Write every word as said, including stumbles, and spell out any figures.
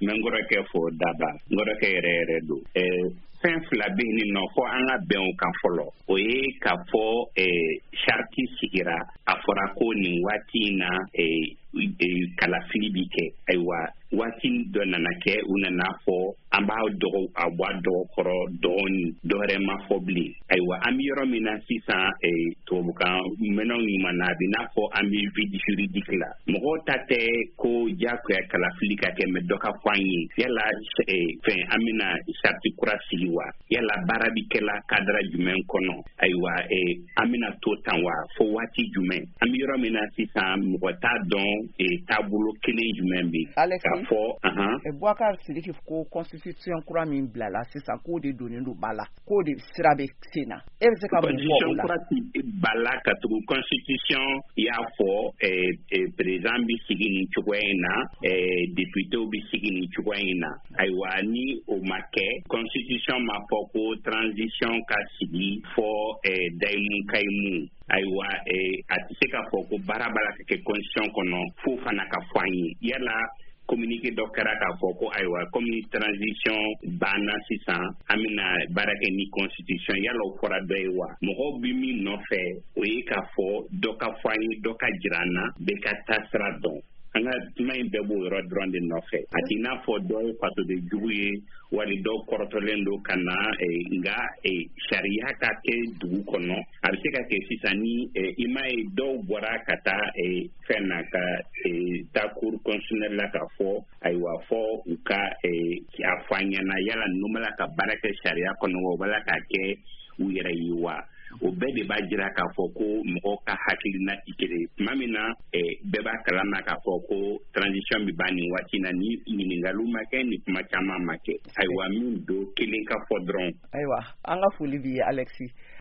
mɛ n kɔrɔkɛ fɔ daba n kɔrɔkɛ yɛrɛ yɛrɛ don fɛn fila bɛ yen nɔ fɔ an ka bɛnw kan fɔlɔ o ye k'a fɔ sariti sigira a fɔra ko nin waati in na kalafili bi kɛ ayiwa waati dɔ nana kɛ u nana fɔ an b'a dɔgɔ a bɔ dɔgɔ kɔrɔ dɔɔnin dɔwɛrɛ ma fɔ bilen ayiwa an bɛ yɔrɔ min na sisan tubabukan minɛnw ɲuman na a bɛ n'a fɔ an bɛ vide juridique la mɔgɔw ta tɛ ko diyagoya kalafili ka kɛ mɛ dɔ ka fɔ an ye yala fɛn an bɛna sariti kura sigi wa yala baara bi kɛla kadara jumɛn kɔnɔ ayiwa an bɛna to tan wa fo waati jumɛn an bɛ yɔrɔ min na sisan mɔgɔ t'a dɔn taabolo kelen jumɛn bɛ k'a fɔ Boubacar Sidiki ko constitution kura min bilala sisan k'o de donnen don ba la k'o de sira bɛ sen na e bɛ se ka mun fɔ o la kura ba la ka tugu constitution y'a fɔ président bɛ sigi nin cogoya in na députés bɛ sigi nin cogoya in na ayiwa ni o ma kɛ constitution ma fɔ ko transition ka sigi fɔ dayimu kayimu ayiwa a tɛ se ka fɔ ko baara baara ka kɛ constitution kɔnɔ fo fana ka fɔ an ye yala communiqué dɔ kɛra k'a fɔ ko ayiwa comme transition banna sisan an bɛna baara kɛ ni constitution yala o fɔra dɔ ye wa mɔgɔw bɛ min nɔfɛ o ye k'a fɔ dɔ ka fɔ an ye dɔ ka jira an na bɛɛ ka taa sira dɔn an ka kuma in bɛɛ b'o yɔrɔ dɔrɔn de nɔfɛ a t'i n'a fɔ dɔ ye fasoden jugu ye wali dɔw kɔrɔtɔlen don ka na nka sariya ka kɛ dugu kɔnɔ a bɛ se ka kɛ sisan ni i m'a ye dɔw bɔra ka taa fɛn na ka taa cour constitutionnelle la ka fɔ ayiwa fɔ u ka a fɔ an ɲɛna yala ninnu bɛ la ka baara kɛ sariya kɔnɔ o bɛ la ka kɛ u yɛrɛ ye wa o bɛɛ de b'a jira k'a fɔ ko mɔgɔw ka hakilina tɛ kelen tuma min na bɛɛ b'a kalama k'a fɔ ko transition bɛ ban nin waati na ni ɲininkaliw ma kɛ ni kuma caman ma kɛ ayiwa min don kelen ka fɔ dɔrɔn ayiwa an ka foli b'i ye Alexis